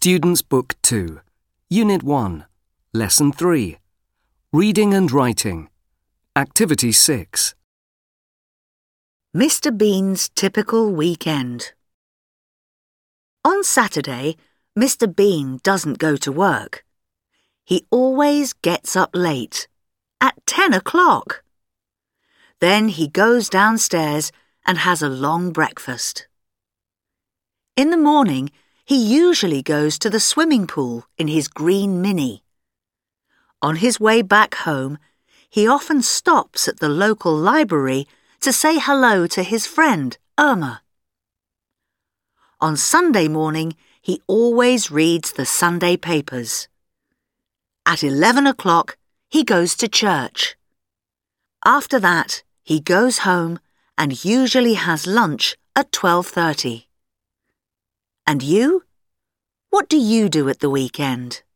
Students' Book 2, Unit 1, Lesson 3, Reading and Writing, Activity 6. Mr. Bean's typical weekend. On Saturday, Mr. Bean doesn't go to work. He always gets up late, at 10 o'clock. Then he goes downstairs and has a long breakfast. In the morning, he usually goes to the swimming pool in his green Mini. On his way back home, he often stops at the local library to say hello to his friend, Irma. On Sunday morning, he always reads the Sunday papers. At 11 o'clock, he goes to church. After that, he goes home and usually has lunch at 12:30. And you? What do you do at the weekend?